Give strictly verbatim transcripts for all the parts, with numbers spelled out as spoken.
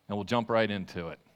and we'll jump right into it.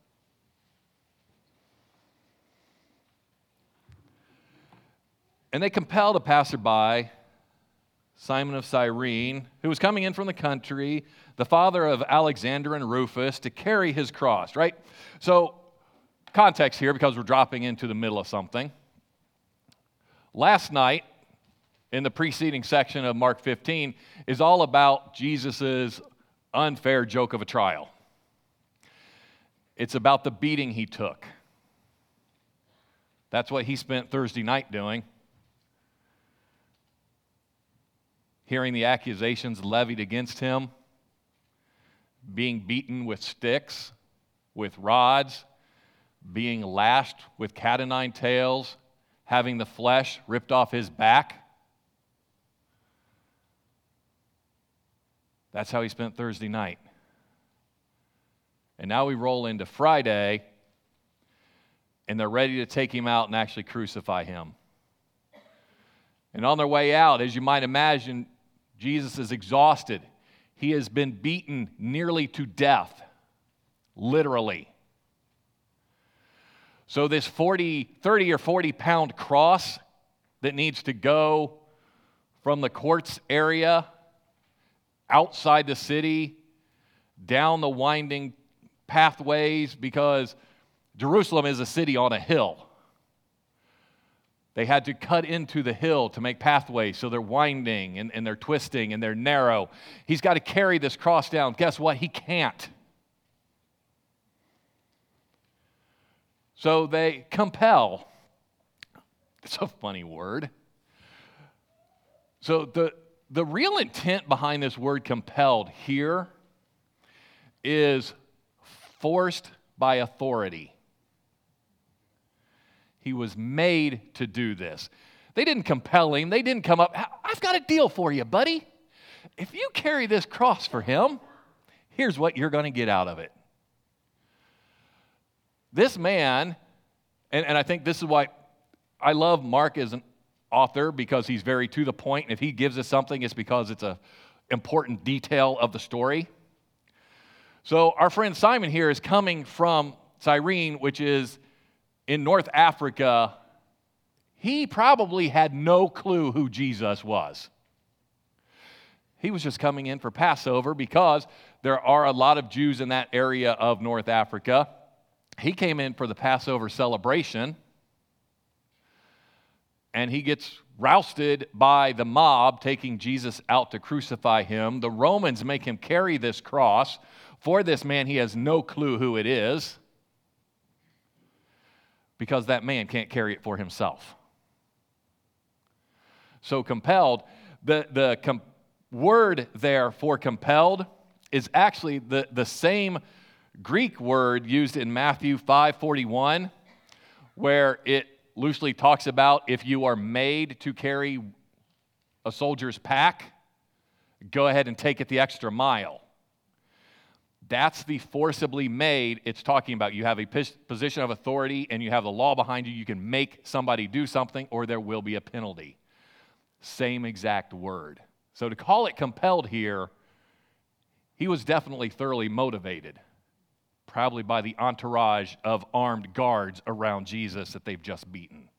And they compelled a passerby, Simon of Cyrene, who was coming in from the country, the father of Alexander and Rufus, to carry his cross, right? So, context here, because we're dropping into the middle of something. Last night, in the preceding section of Mark fifteen, is all about Jesus' unfair joke of a trial. It's about the beating he took. That's what he spent Thursday night doing. Hearing the accusations levied against him, being beaten with sticks, with rods, being lashed with cat o' nine tails, having the flesh ripped off his back. That's how he spent Thursday night. And now we roll into Friday, and they're ready to take him out and actually crucify him. And on their way out, as you might imagine, Jesus is exhausted. He has been beaten nearly to death, literally. So this forty, thirty or forty pound cross that needs to go from the courts area, outside the city, down the winding pathways, because Jerusalem is a city on a hill. They had to cut into the hill to make pathways, so they're winding and, and they're twisting and they're narrow. He's got to carry this cross down. Guess what? He can't. So they compel. It's a funny word. So the, the real intent behind this word compelled here is forced by authority. He was made to do this. They didn't compel him. They didn't come up, I've got a deal for you, buddy. If you carry this cross for him, here's what you're going to get out of it. This man, and, and I think this is why I love Mark as an author, because he's very to the point, and if he gives us something, it's because it's an important detail of the story. So our friend Simon here is coming from Cyrene, which is in North Africa. He probably had no clue who Jesus was. He was just coming in for Passover because there are a lot of Jews in that area of North Africa. He came in for the Passover celebration, and he gets rousted by the mob taking Jesus out to crucify him. The Romans make him carry this cross for this man. He has no clue who it is, because that man can't carry it for himself. So compelled, the, the com- word there for compelled is actually the, the same Greek word used in Matthew five forty-one, where it loosely talks about if you are made to carry a soldier's pack, go ahead and take it the extra mile. That's the forcibly made it's talking about. You have a position of authority and you have the law behind you. You can make somebody do something or there will be a penalty. Same exact word. So to call it compelled here, he was definitely thoroughly motivated, probably by the entourage of armed guards around Jesus that they've just beaten.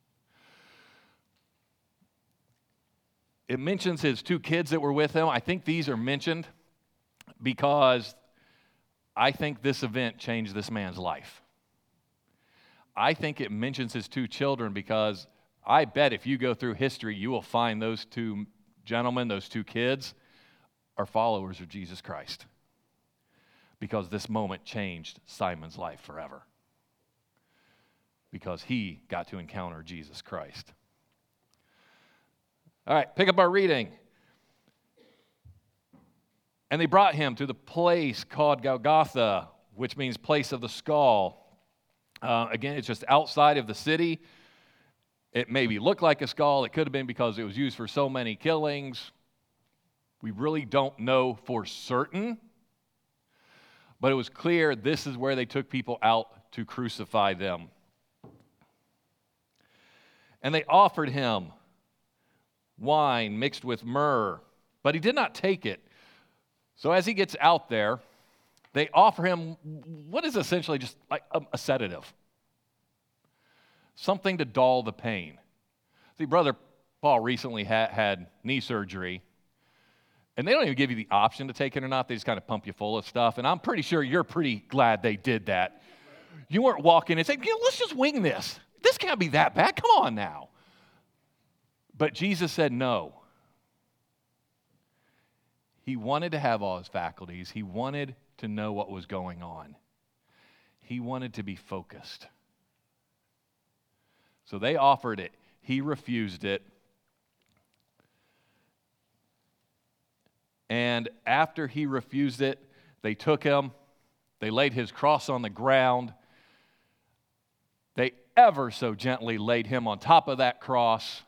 It mentions his two kids that were with him. I think these are mentioned because I think this event changed this man's life. I think it mentions his two children because I bet if you go through history, you will find those two gentlemen, those two kids, are followers of Jesus Christ. Because this moment changed Simon's life forever. Because he got to encounter Jesus Christ. All right, pick up our reading. And they brought him to the place called Golgotha, which means place of the skull. Uh, again, it's just outside of the city. It maybe looked like a skull. It could have been because it was used for so many killings. We really don't know for certain. But it was clear this is where they took people out to crucify them. And they offered him wine mixed with myrrh, but he did not take it. So as he gets out there, They offer him what is essentially just like a, a sedative, something to dull the pain. See, Brother Paul recently ha- had knee surgery, and they don't even give you the option to take it or not. They just kind of pump you full of stuff, and I'm pretty sure you're pretty glad they did that. You weren't walking and saying, you know, let's just wing this. This can't be that bad. Come on now. But Jesus said no. He wanted to have all his faculties. He wanted to know what was going on. He wanted to be focused. So they offered it. He refused it. And after he refused it, they took him. They laid his cross on the ground. They ever so gently laid him on top of that cross.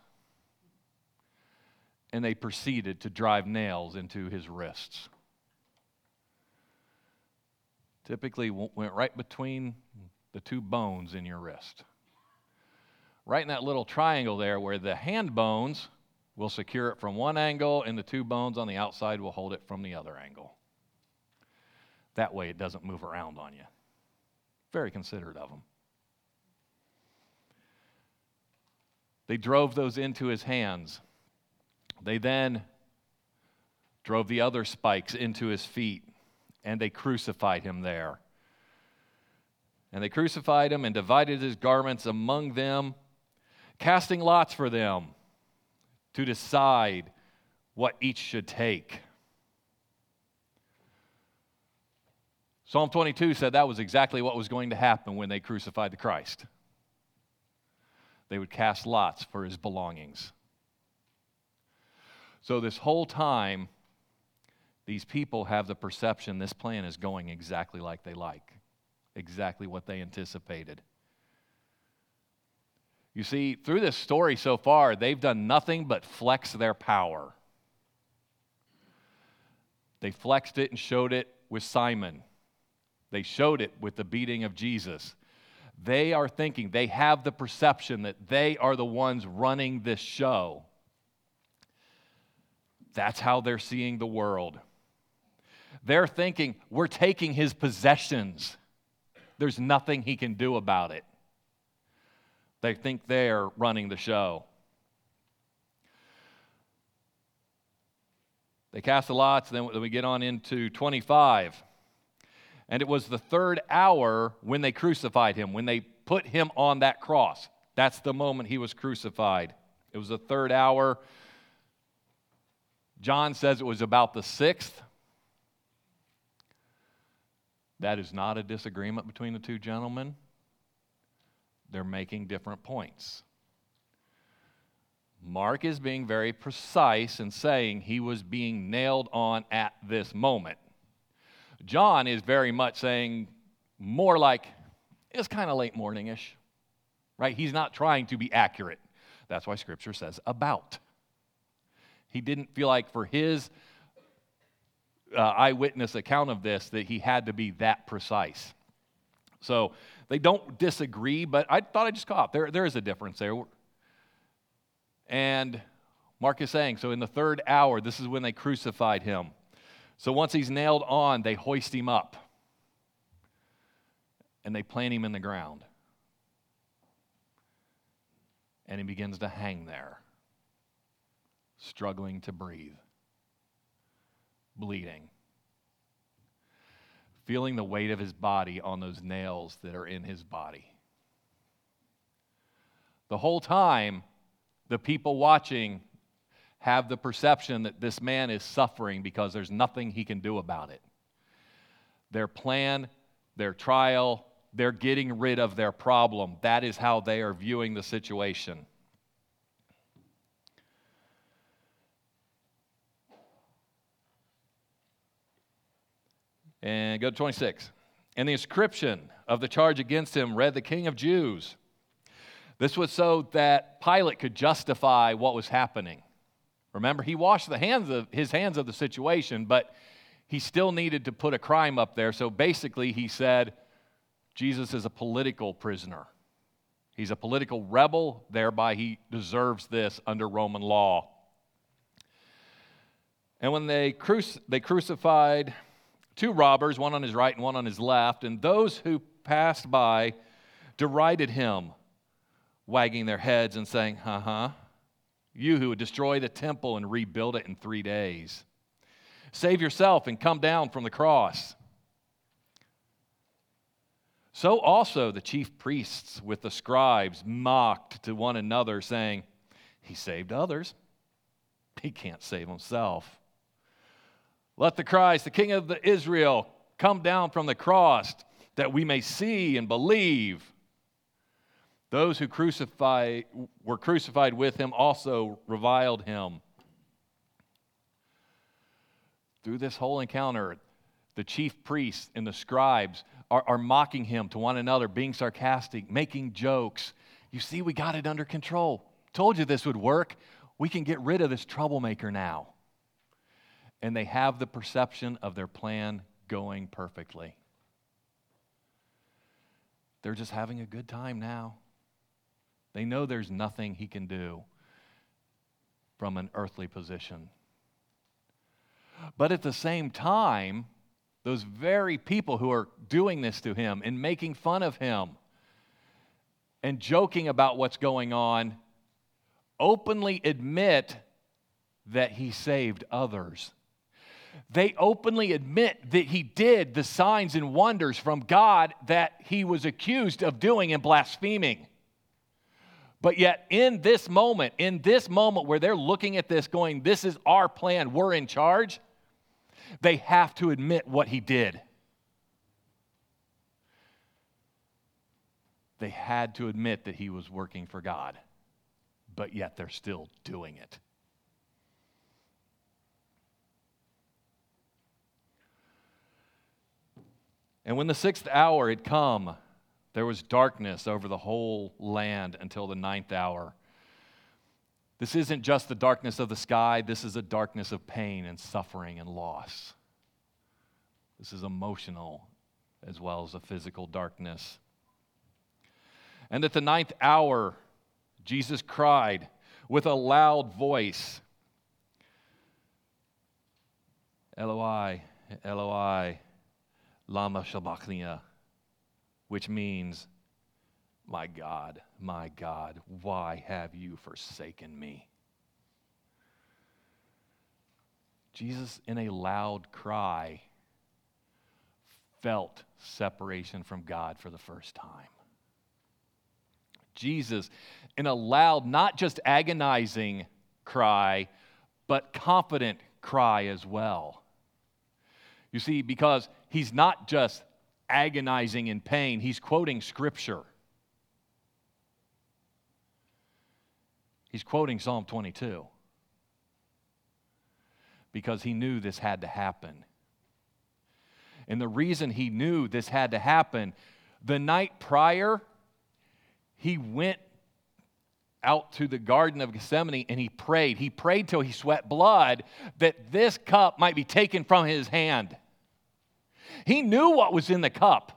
And they proceeded to drive nails into his wrists. Typically went right between the two bones in your wrist. Right in that little triangle there where the hand bones will secure it from one angle and the two bones on the outside will hold it from the other angle. That way it doesn't move around on you. Very considerate of him. They drove those into his hands. They then drove the other spikes into his feet, and they crucified him there. And they crucified him and divided his garments among them, casting lots for them to decide what each should take. Psalm twenty-two said that was exactly what was going to happen when they crucified the Christ. They would cast lots for his belongings. So this whole time, these people have the perception this plan is going exactly like they like, exactly what they anticipated. You see, through this story so far, they've done nothing but flex their power. They flexed it and showed it with Simon. They showed it with the beating of Jesus. They are thinking, they have the perception that they are the ones running this show. That's how they're seeing the world. They're thinking, we're taking his possessions. There's nothing he can do about it. They think they're running the show. They cast the lots, then we get on into twenty-five. And it was the third hour when they crucified him, when they put him on that cross. That's the moment he was crucified. It was the third hour. John says it was about the sixth. That is not a disagreement between the two gentlemen. They're making different points. Mark is being very precise in saying he was being nailed on at this moment. John is very much saying more like it's kind of late morning-ish, right? He's not trying to be accurate. That's why Scripture says about. He didn't feel like for his uh, eyewitness account of this that he had to be that precise. So they don't disagree, but I thought I'd just call out. There, there is a difference there. And Mark is saying, so in the third hour, this is when they crucified him. So once he's nailed on, they hoist him up. And they plant him in the ground. And he begins to hang there, struggling to breathe, bleeding, feeling the weight of his body on those nails that are in his body. The whole time, the people watching have the perception that this man is suffering because there's nothing he can do about it. Their plan, their trial, they're getting rid of their problem. That is how they are viewing the situation. And go to twenty-six. And the inscription of the charge against him read, "The King of Jews." This was so that Pilate could justify what was happening. Remember, he washed the hands of his hands of the situation, but he still needed to put a crime up there. So basically, he said, Jesus is a political prisoner. He's a political rebel, thereby he deserves this under Roman law. And when they, cruci- they crucified two robbers, one on his right and one on his left, and those who passed by derided him, wagging their heads and saying, uh-huh, you who would destroy the temple and rebuild it in three days. Save yourself and come down from the cross. So also the chief priests with the scribes mocked to one another, saying, he saved others. He can't save himself. Let the Christ, the King of the Israel, come down from the cross, that we may see and believe. Those who crucify, were crucified with him also reviled him. Through this whole encounter, the chief priests and the scribes are, are mocking him to one another, being sarcastic, making jokes. You see, we got it under control. Told you this would work. We can get rid of this troublemaker now. And they have the perception of their plan going perfectly. They're just having a good time now. They know there's nothing he can do from an earthly position. But at the same time, those very people who are doing this to him and making fun of him and joking about what's going on openly admit that he saved others. They openly admit that he did the signs and wonders from God that he was accused of doing and blaspheming. But yet in this moment, in this moment where they're looking at this going, this is our plan, we're in charge, they have to admit what he did. They had to admit that he was working for God, but yet they're still doing it. And when the sixth hour had come, there was darkness over the whole land until the ninth hour. This isn't just the darkness of the sky. This is a darkness of pain and suffering and loss. This is emotional as well as a physical darkness. And at the ninth hour, Jesus cried with a loud voice, Eloi, Eloi, lama sabachthani, which means, my God, my God, why have you forsaken me? Jesus, in a loud cry, felt separation from God for the first time. Jesus, in a loud, not just agonizing cry, but confident cry as well. You see, because he's not just agonizing in pain, he's quoting Scripture. He's quoting Psalm twenty-two. Because he knew this had to happen. And the reason he knew this had to happen, the night prior, he went out to the Garden of Gethsemane and he prayed. He prayed till he sweat blood that this cup might be taken from his hand. He knew what was in the cup.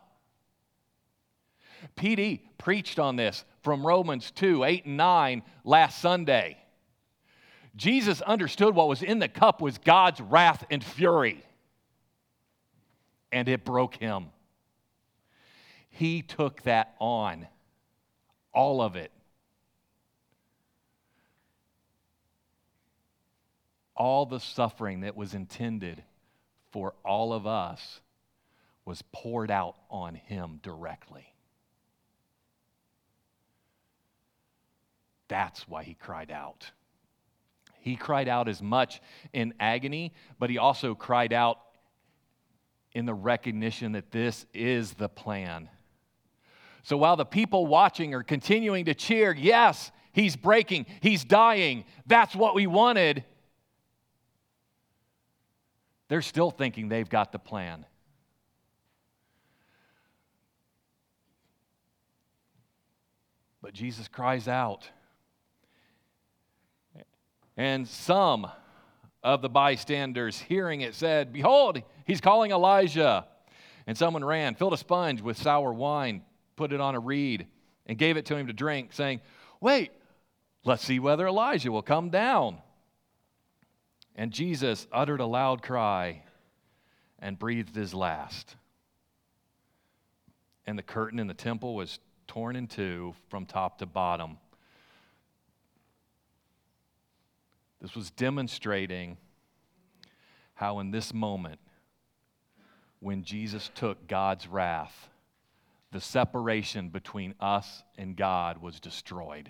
P D preached on this from Romans two, eight and nine last Sunday. Jesus understood what was in the cup was God's wrath and fury. And it broke him. He took that on. All of it. All the suffering that was intended for all of us was poured out on him directly. That's why he cried out. He cried out as much in agony, but he also cried out in the recognition that this is the plan. So while the people watching are continuing to cheer, yes, he's breaking, he's dying, that's what we wanted, they're still thinking they've got the plan. But Jesus cries out. And some of the bystanders hearing it said, "Behold, he's calling Elijah." And someone ran, filled a sponge with sour wine, put it on a reed, and gave it to him to drink, saying, "Wait, let's see whether Elijah will come down." And Jesus uttered a loud cry and breathed his last. And the curtain in the temple was torn in two from top to bottom. This was demonstrating how in this moment, when Jesus took God's wrath, the separation between us and God was destroyed.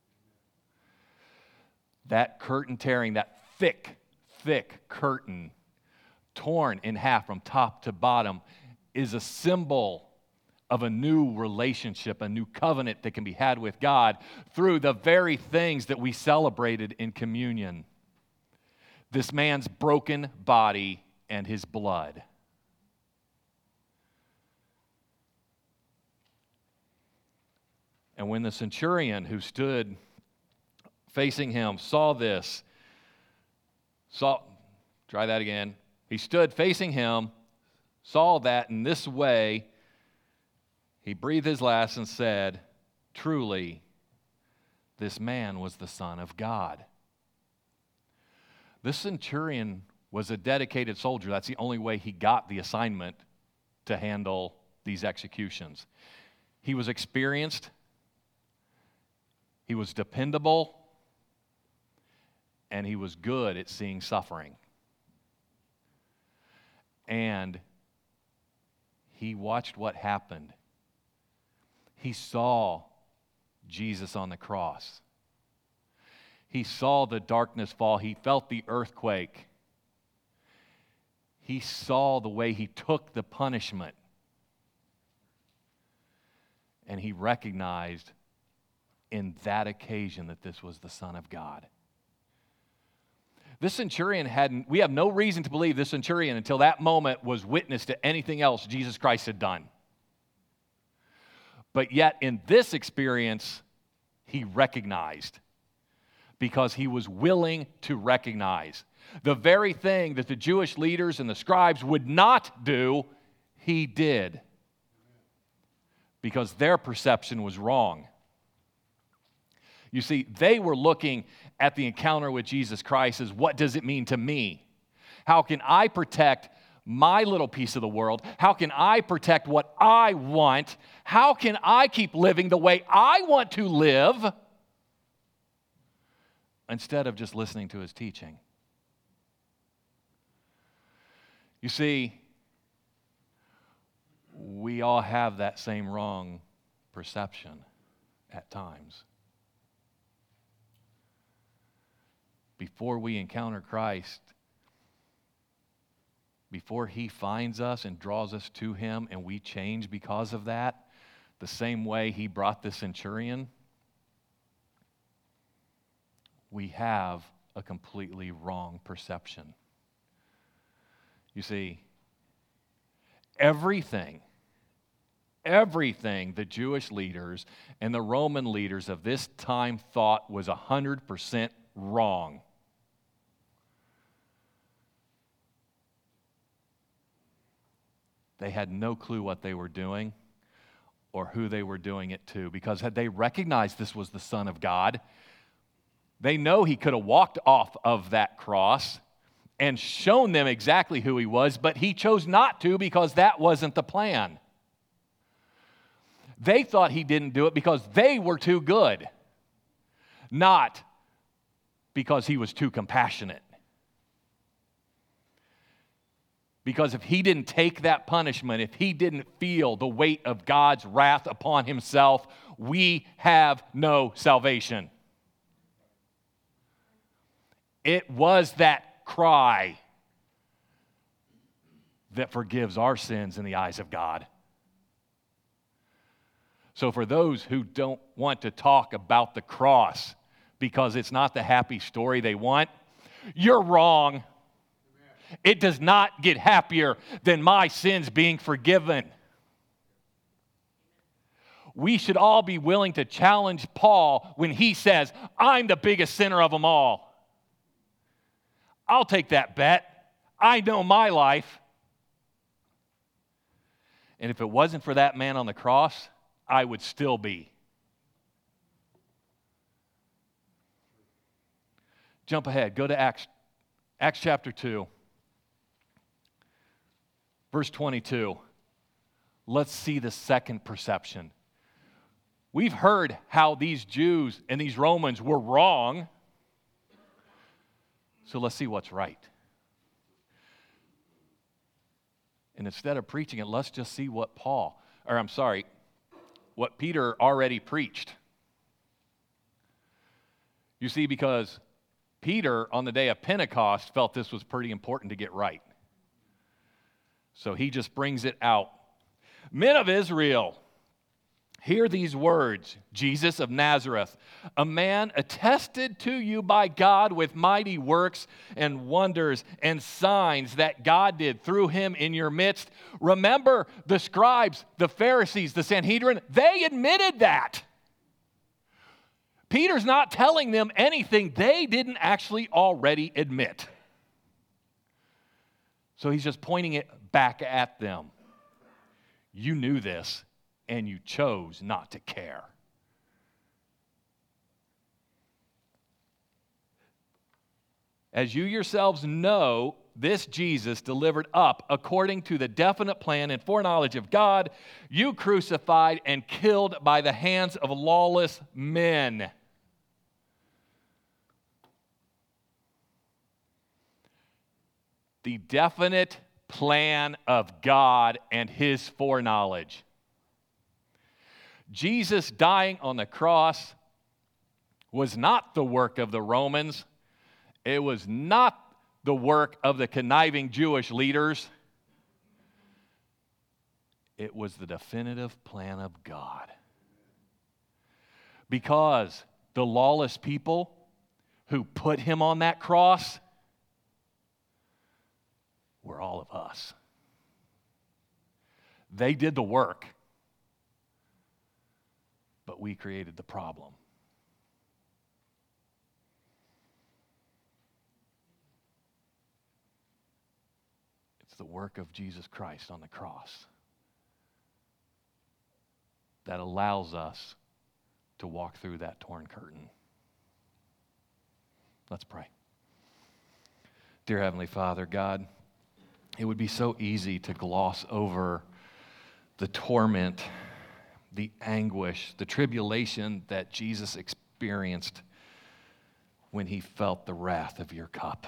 That curtain tearing, that thick, thick curtain torn in half from top to bottom is a symbol of a new relationship, a new covenant that can be had with God through the very things that we celebrated in communion. This man's broken body and his blood. And when the centurion who stood facing him saw this, saw, try that again. He stood facing him, saw that in this way, he breathed his last and said, "Truly, this man was the Son of God." This centurion was a dedicated soldier. That's the only way he got the assignment to handle these executions. He was experienced, he was dependable, and he was good at seeing suffering. And he watched what happened. He saw Jesus on the cross. He saw the darkness fall. He felt the earthquake. He saw the way he took the punishment. And he recognized in that occasion that this was the Son of God. This centurion hadn't, we have no reason to believe this centurion until that moment was witness to anything else Jesus Christ had done. But yet in this experience, he recognized, because he was willing to recognize. The very thing that the Jewish leaders and the scribes would not do, he did. Because their perception was wrong. You see, they were looking at the encounter with Jesus Christ as, what does it mean to me? How can I protect my little piece of the world? How can I protect what I want? How can I keep living the way I want to live? Instead of just listening to his teaching. You see, we all have that same wrong perception at times. Before we encounter Christ, before he finds us and draws us to him and we change because of that, the same way he brought the centurion, we have a completely wrong perception. You see, everything, everything the Jewish leaders and the Roman leaders of this time thought was one hundred percent wrong. They had no clue what they were doing or who they were doing it to, because had they recognized this was the Son of God, they know he could have walked off of that cross and shown them exactly who he was, but he chose not to because that wasn't the plan. They thought he didn't do it because they were too good, not because he was too compassionate. Because if he didn't take that punishment, if he didn't feel the weight of God's wrath upon himself, we have no salvation. It was that cry that forgives our sins in the eyes of God. So for those who don't want to talk about the cross because it's not the happy story they want, you're wrong. It does not get happier than my sins being forgiven. We should all be willing to challenge Paul when he says, I'm the biggest sinner of them all. I'll take that bet. I know my life. And if it wasn't for that man on the cross, I would still be. Jump ahead. Go to Acts, Acts chapter two. Verse twenty-two, let's see the second perception. We've heard how these Jews and these Romans were wrong, so let's see what's right. And instead of preaching it, let's just see what Paul, or I'm sorry, what Peter already preached. You see, because Peter, on the day of Pentecost, felt this was pretty important to get right. So he just brings it out. Men of Israel, hear these words, Jesus of Nazareth, a man attested to you by God with mighty works and wonders and signs that God did through him in your midst. Remember, the scribes, the Pharisees, the Sanhedrin, they admitted that. Peter's not telling them anything they didn't actually already admit. So he's just pointing it back at them. You knew this, and you chose not to care. As you yourselves know, this Jesus delivered up according to the definite plan and foreknowledge of God, you crucified and killed by the hands of lawless men. The definite plan of God and his foreknowledge. Jesus dying on the cross was not the work of the Romans. It was not the work of the conniving Jewish leaders. It was the definitive plan of God. Because the lawless people who put him on that cross were all of us. They did the work, but we created the problem. It's the work of Jesus Christ on the cross that allows us to walk through that torn curtain. Let's pray. Dear Heavenly Father, God, it would be so easy to gloss over the torment, the anguish, the tribulation that Jesus experienced when he felt the wrath of your cup,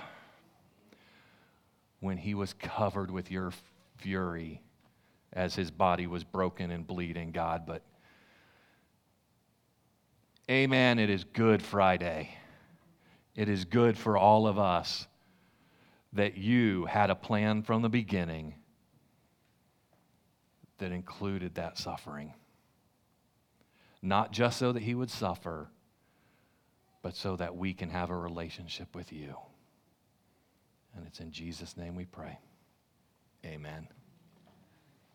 when he was covered with your fury as his body was broken and bleeding, God. But, amen, it is Good Friday. It is good for all of us that you had a plan from the beginning that included that suffering. Not just so that he would suffer, but so that we can have a relationship with you. And it's in Jesus' name we pray. Amen.